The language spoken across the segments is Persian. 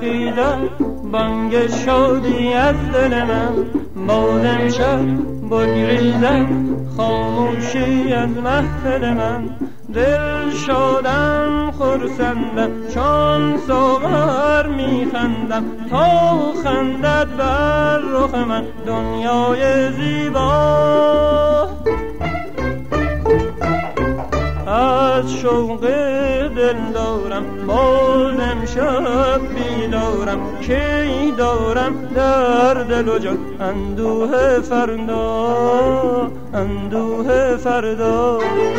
برخیزد بانگ شادی از دل من، باز امشب بگریزد خاموشی از محفل من. دل شادم خرسندم چون ساغر میخندم، تا خندد بر رخ من دنیای زیبا. از شوق دل دارم باز امشب بیدارم، کی دارم در دل و جان اندوه فردا، اندوه فردا.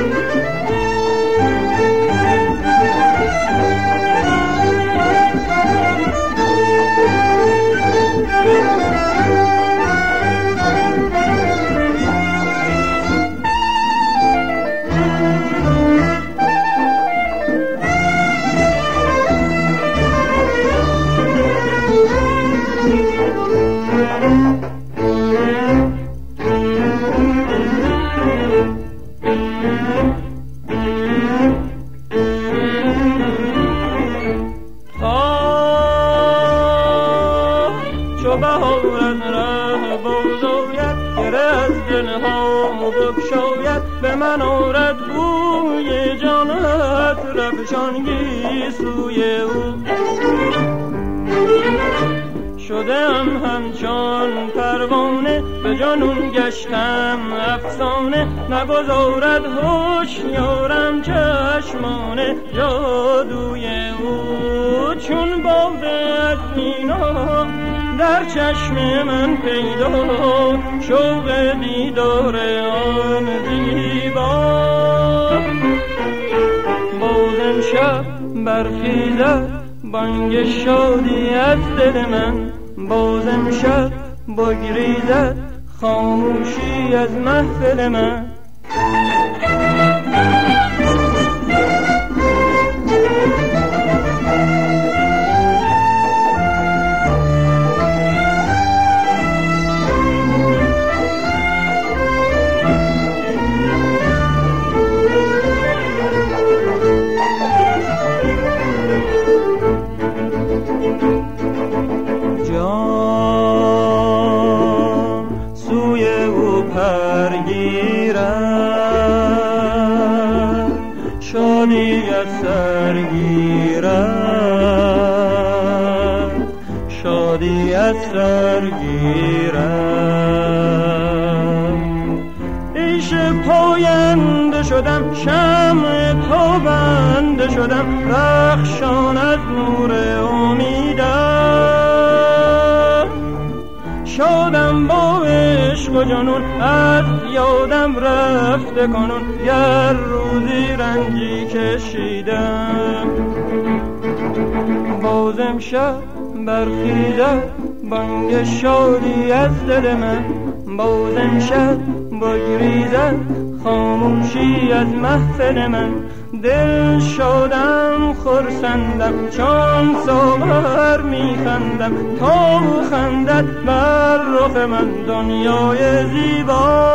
چو بهار از ره بازآید، گره از دلها بگشاید، به من آرد بوی جانت رفشانگی سوی او. شدم همچون پروانه به جنون گشتم افسانه، نگذارد هوشیارم چشمان جادوی او. چون باده از مینا در چشم من پیدا، شوق دیدار آن زیبا. باز امشب برخیزد بانگ شادی از دل من، باز امشب بگریزد خاموشی از محفل من. سوی او پرگیرد شادی از سر گیرد، شادی از سر گیرد. عیش پاینده شدم شمع تابنده شدم، رخشان از نور امیدم. شادم با عشق و جنون از یادم رفته کنون، گر روزی رنجی کشیدم. باز امشب برخیزد بانگ شادی از دل من، باز امشب بگریزد خاموشی از محفل من. دل شادم خرسندم چون ساغر میخندم، تا خندد بر رخ من دنیای زیبا.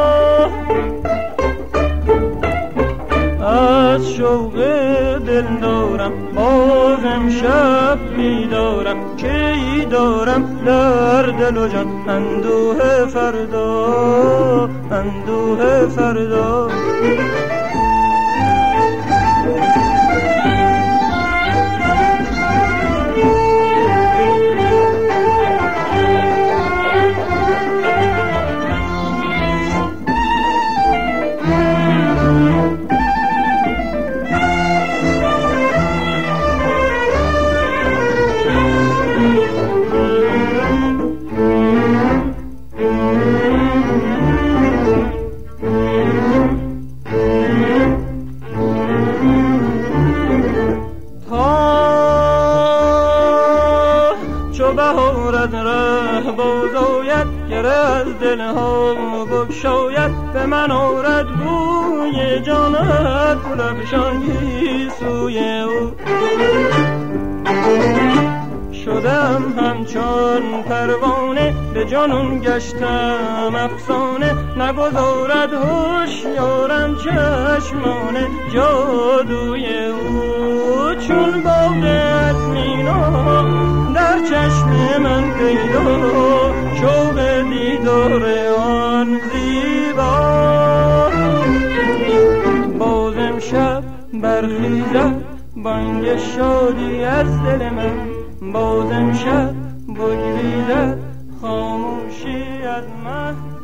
از شوق دل دارم باز امشب بیدارم، کی دارم در دل و جان اندوه فردا، اندوه فردا. چو بهار از ره بازآید، گره از دلها بگشاید، به من آرد بوی جانت رفشانگی سوی او. شدم همچون پروانه به جنون گشتم افسانه، نگذارد هوشیارم چشمان جادوی او. چون باده از مینا شوق دیدار آن زیبا. باز امشب برخیزد بانگ شادی از دل من، باز امشب بگریزد خاموشی از من.